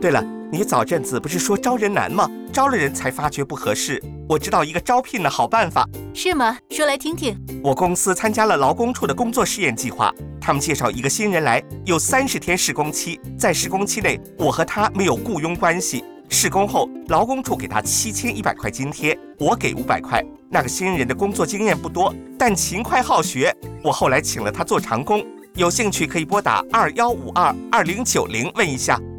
对了，你早阵子不是说招人难吗？招了人才发觉不合适，我知道一个招聘的好办法。 是吗？说来听听。 我公司参加了劳工处的工作试验计划，他们介绍一个新人来，有30天试工期，在试工期内，我和他没有雇佣关系。试工后，劳工处给他7100块津贴，我给500块。那个新人的工作经验不多，但勤快好学，我后来请了他做长工。有兴趣可以拨打21522090问一下。